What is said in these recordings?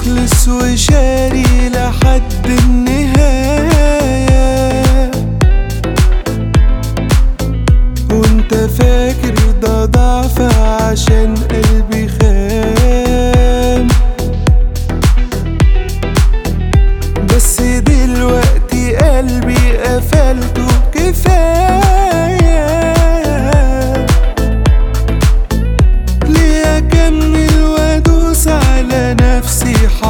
مخلص وشاري لحد النهاية، وانت فاكر ده ضعف عشان قلبي خام. بس دلوقتي قلبي قفلته كفاية، ليه اكمل وادوس على نفسي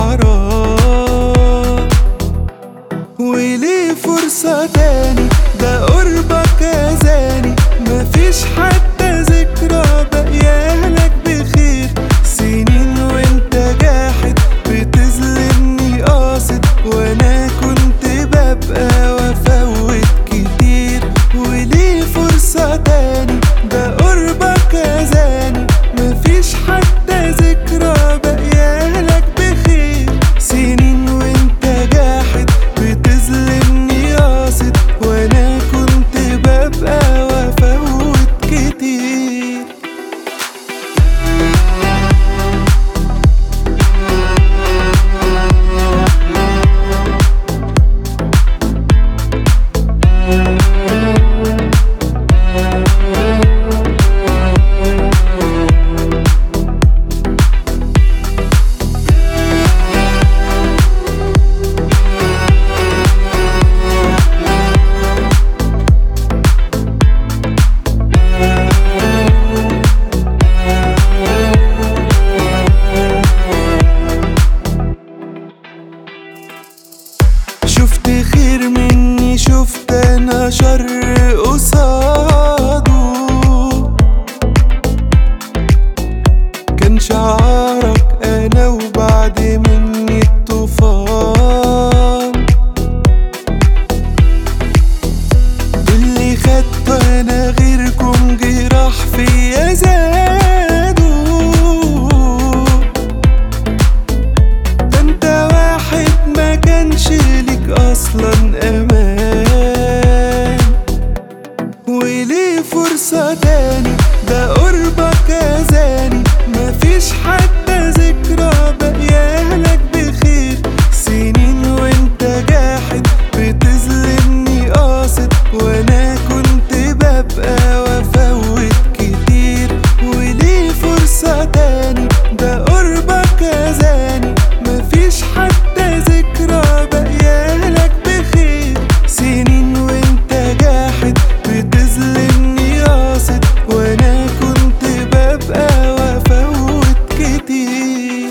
حرام؟ وليه فرصة تاني؟ ده قربك اذاني، مفيش حتى ذكرى باقيالك بخير. سنين وانت جاحد بتظلمني قاصد، وانا كنت ببقى وافوت كتير. وليه فرصة تاني؟ ده قربك اذاني، مفيش حتى ذكرى باقيالك بخير. سنين وانت جاحد بتظلمني قاصد، وانا كنت ببقى وافوت كتير. شفت خير مني، شفت انا شر قصاده. كان شعارك انا وبعد مني الطوفان، اللي خدته انا غيركم جراح فيا زادوا. ده انت واحد ما كانش ليك اصلا امان. وليه فرصة تاني؟ ده قربك اذاني، مفيش حتى ذكرى باقيالك بخير. سنين وانت جاحد بتظلمني قاصد، وانا كنت ببقى وافوت كتير. وليه فرصة تاني؟ ده قربك اذاني، مفيش حتى ذكرى باقيالك بخير. سنين وانت جاحد بتظلمني قاصد، وانا كنت ببقى وافوت كتير.